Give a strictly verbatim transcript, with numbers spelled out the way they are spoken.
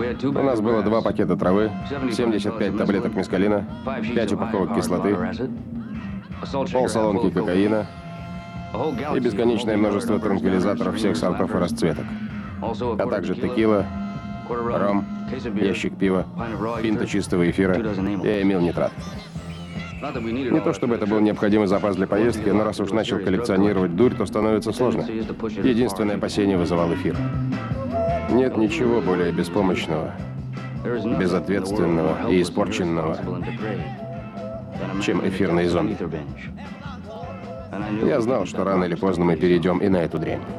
У нас было два пакета травы, семьдесят пять таблеток мескалина, пять упаковок кислоты, полсалонки кокаина и бесконечное множество транквилизаторов всех сортов и расцветок, а также текила, ром, ящик пива, пинта чистого эфира и эмил нитрат. Не то чтобы это был необходимый запас для поездки, но раз уж начал коллекционировать дурь, то становится сложно. Единственное опасение вызывал эфир. Нет ничего более беспомощного, безответственного и испорченного, чем эфирный зомби. Я знал, что рано или поздно мы перейдем и на эту дрянь.